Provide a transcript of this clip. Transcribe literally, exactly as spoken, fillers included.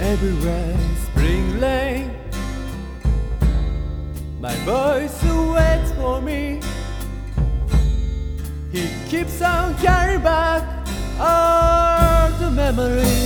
everywhere spring rain. My voice waits for me. He keeps on carrying back all the memories.